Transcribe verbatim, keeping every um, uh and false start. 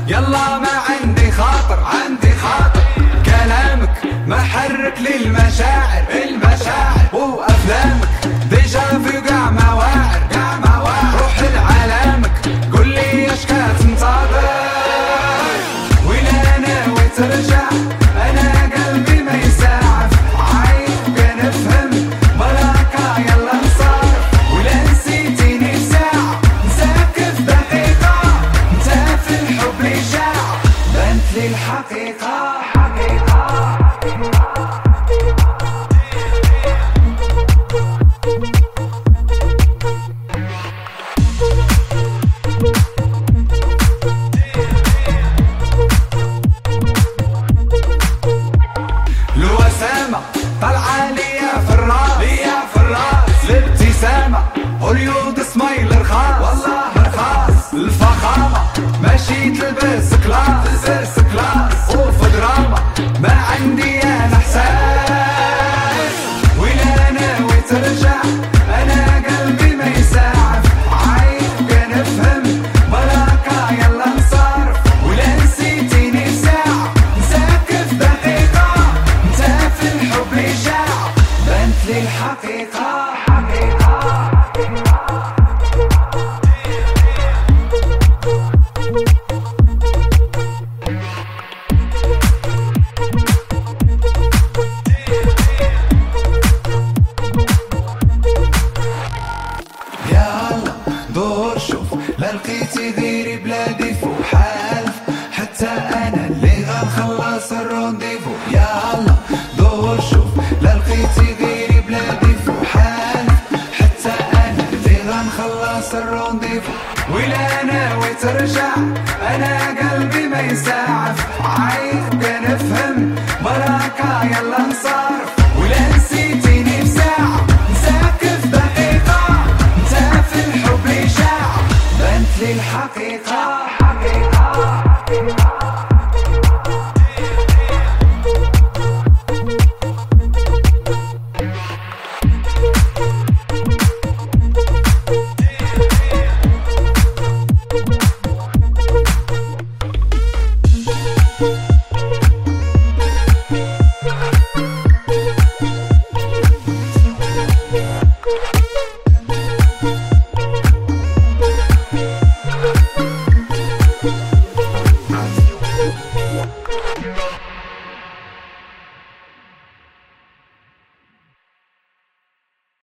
يلا ما عندي خاطر عندي خاطر، كلامك محرك للمشاعر المشاعر، وافلامك ديجا في قاع مواعر قاع مواعر، روح لعالمك قول لي اش كتنتظر، ولا ناوي ترجع انا قلبي ما يساعف، عايب كنفهم براكا يلا نصارف، ولا نسيتيني في ساعة نساك في دقيقة، انت في الحب لي شاع بانت لي الحقيقة حقيقة. الوسامة طلعة ليا في الراس ليا في الراس، الابتسامة هوليود سمايل رخاص والله رخاص، الفخامة ماشي تلبس كلاس تلبس كلاس، وفي دراما ما عندي انا احساس، ولا ناوي ترجع انا قلبي ما يساعف، عايب كنفهم براكا يلا نصارف، ولا نسيتيني في ساعة نساك في دقيقة، انت في الحب لي شاع بانت لي الحقيقة حقيقة. يلا دور شوف لا لقيتي غيري بلادي فوق حالف، حتى انا اللي غنخلص الرونديفو، يلا دور شوف لا لقيتي غيري بلادي فوق حالف، حتى انا اللي غنخلص الرونديفو، ولا ناوي ترجع انا قلبي ما يساعف، عايب كنفهم براكا يلا نصارف،